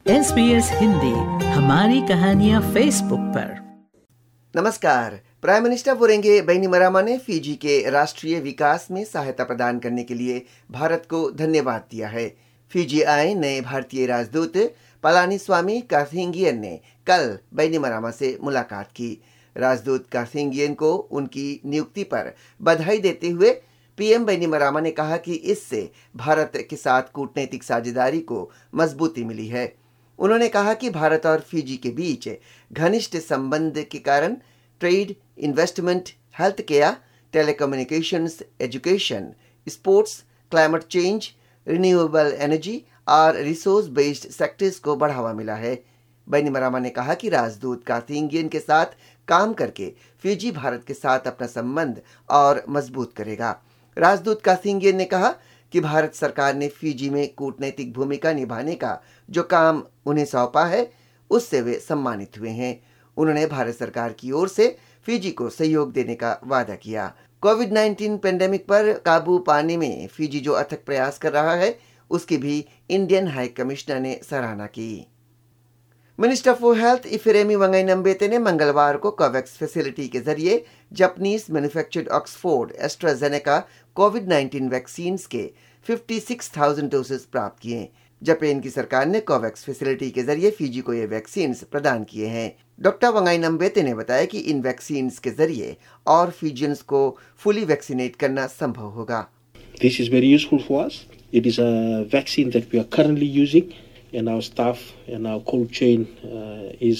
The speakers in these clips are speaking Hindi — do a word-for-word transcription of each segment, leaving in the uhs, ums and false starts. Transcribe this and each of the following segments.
एस बी एस हिंदी, हमारी कहानियाँ फेसबुक पर। नमस्कार। प्राइम मिनिस्टर वोरेंगे बैनिमरामा ने फिजी के राष्ट्रीय विकास में सहायता प्रदान करने के लिए भारत को धन्यवाद दिया है। फिजी आए नए भारतीय राजदूत पलानीस्वामी काथिंगियन ने कल बैनिमरामा से मुलाकात की। राजदूत काथिंगियन को उनकी नियुक्ति पर बधाई देते हुए पीएम बैनिमरामा ने कहा कि इससे भारत के साथ कूटनीतिक साझेदारी को मजबूती मिली है। उन्होंने कहा कि भारत और फिजी के बीच घनिष्ठ संबंध के कारण trade, investment, health care, telecommunications, education, sports, climate change, renewable energy और रिसोर्स बेस्ड सेक्टर्स को बढ़ावा मिला है। बैनिमरामा ने कहा कि राजदूत काथिंगियन के साथ काम करके फिजी भारत के साथ अपना संबंध और मजबूत करेगा। राजदूत काथिंगियन ने कहा कि भारत सरकार ने फिजी में कूटनैतिक भूमिका निभाने का जो काम उन्हें सौंपा है उससे वे सम्मानित हुए हैं। उन्होंने भारत सरकार की ओर से फिजी को सहयोग देने का वादा किया। कोविड नाइन्टीन पेंडेमिक पर काबू पाने में फिजी जो अथक प्रयास कर रहा है उसकी भी इंडियन हाई कमिश्नर ने सराहना की। Minister for health Ifereimi Waqainabete ने मंगलवार को कोवैक्स फैसिलिटी के जरिए Japanese manufactured Oxford AstraZeneca COVID nineteen vaccine के छप्पन हज़ार डोसेस प्राप्त किए। जापान की सरकार ने कोवैक्स फैसिलिटी के जरिए फिजी को ये वैक्सीन प्रदान किए हैं। डॉक्टर वंगाइनम्बेते ने बताया कि इन वैक्सीन के जरिए और फिजियंस को फुली वैक्सीनेट करना संभव होगा। This is very useful for us. It is a vaccine that we are currently using, and our staff and our cold chain uh, is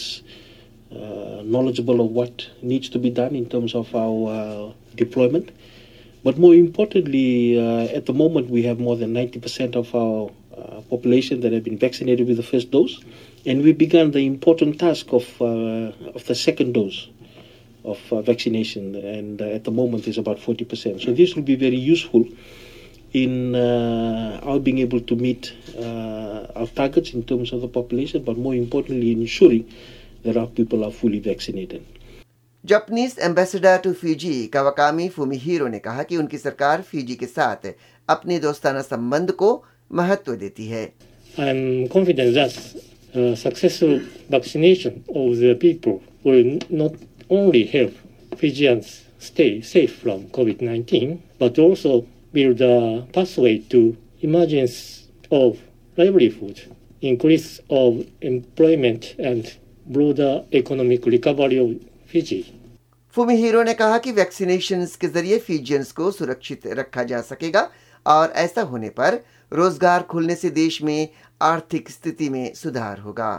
uh, knowledgeable of what needs to be done in terms of our uh, deployment. But more importantly, uh, at the moment we have more than ninety percent of our uh, population that have been vaccinated with the first dose, and we began the important task of uh, of the second dose of uh, vaccination, and uh, at the moment is about forty percent. So this will be very useful in uh, our being able to meet uh, our targets in terms of the population, but more importantly ensuring that our people are fully vaccinated. Japanese ambassador to Fiji Kawakami Fumihiro ने कहा कि उनकी सरकार फिजी के साथ अपने दोस्ताना संबंध को महत्व देती है। I am confident that uh, successful vaccination of the people will not only help Fijians stay safe from COVID nineteen, but also build a pathway to emergence of livelihood, increase of employment, and broader economic recovery of Fiji. फुमिहिरो ने कहा कि वैक्सीनेशन के जरिए फिजियंस को सुरक्षित रखा जा सकेगा और ऐसा होने पर रोजगार खुलने से देश में आर्थिक स्थिति में सुधार होगा।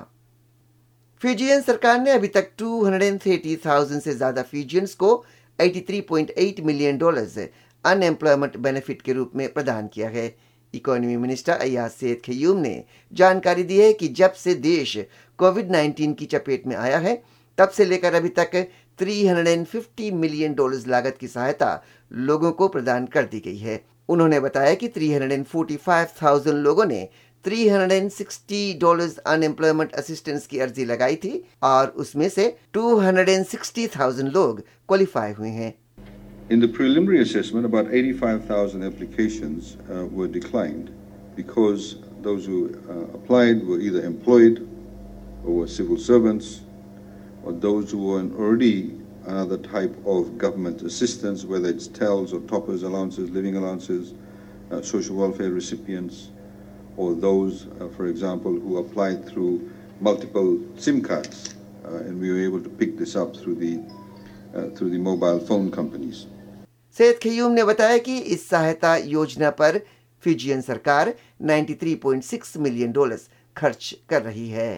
फिजियन सरकार ने अभी तक दो सौ तीस हज़ार से ज्यादा फिजियंस को तिरासी पॉइंट आठ मिलियन डॉलर्स अनएम्प्लॉयमेंट बेनिफिट के रूप में प्रदान किया है। इकोनॉमी मिनिस्टर अयाज सेठ खयूम ने जानकारी दी है कि जब से देश कोविड नाइन्टीन की चपेट में आया है तब से लेकर अभी तक तीन सौ पचास मिलियन डॉलर्स लागत की सहायता लोगों को प्रदान कर दी गई है। उन्होंने बताया कि तीन सौ पैंतालीस हज़ार लोगों ने तीन सौ साठ डॉलर्स अनएम्प्लॉयमेंट असिस्टेंस की अर्जी लगाई थी और उसमें से दो सौ साठ हज़ार लोग क्वालिफाई हुए हैं। In the preliminary assessment, about eighty-five thousand applications uh, were declined because those who uh, applied were either employed or were civil servants, or those who were already another type of government assistance, whether it's T E Ls or toppers allowances, living allowances, uh, social welfare recipients, or those, uh, for example, who applied through multiple SIM cards, uh, and we were able to pick this up through the uh, through the mobile phone companies. सेठ खयूम ने बताया कि इस सहायता योजना पर फिजियन सरकार तिरानवे पॉइंट छह मिलियन डॉलर्स खर्च कर रही है।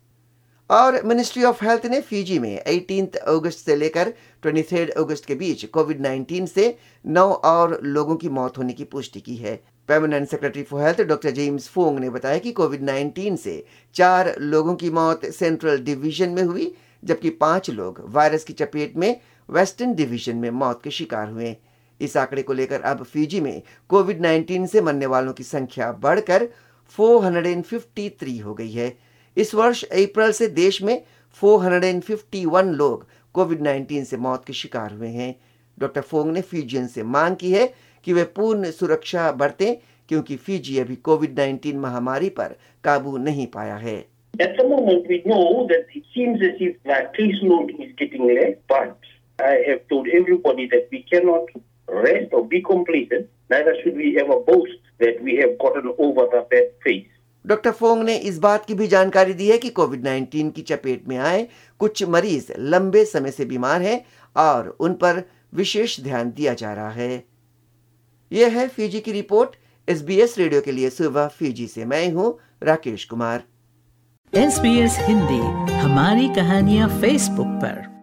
और मिनिस्ट्री ऑफ हेल्थ ने फिजी में अठारह अगस्त से लेकर तेईस अगस्त के बीच कोविड नाइन्टीन से नौ और लोगों की मौत होने की पुष्टि की है। Permanent secretary for health doctor James Fong ने बताया कि कोविड नाइन्टीन से चार लोगों की मौत सेंट्रल डिवीजन में हुई, जबकि पांच लोग वायरस की चपेट में वेस्टर्न डिवीजन में मौत के शिकार हुए। इस आंकड़े को लेकर अब फिजी में कोविड नाइन्टीन से मरने वालों की संख्या बढ़कर चार सौ तिरेपन हो गई है। इस वर्ष अप्रैल से देश में चार सौ इक्यावन लोग कोविड नाइन्टीन से मौत के शिकार हुए हैं। डॉक्टर फोंग ने फिजियन से मांग की है कि वे पूर्ण सुरक्षा बरतें, क्योंकि फिजी अभी कोविड नाइन्टीन महामारी पर काबू नहीं पाया है। At the moment, we know that it seems as if the caseload is getting less, but I have told everybody that we cannot rest or be complacent. Neither should we ever boast that we have gotten over the bad phase. Doctor Fong ने इस बात की भी जानकारी दी है कि कोविड नाइन्टीन की चपेट में आए कुछ मरीज लंबे समय से बीमार हैं और उन पर विशेष ध्यान दिया जा रहा है। यह है फिजी की रिपोर्ट। एसबीएस रेडियो के लिए सुबह फिजी से मैं हूं Rakesh Kumar. S B S Hindi हमारी कहानियां फेसबुक पर।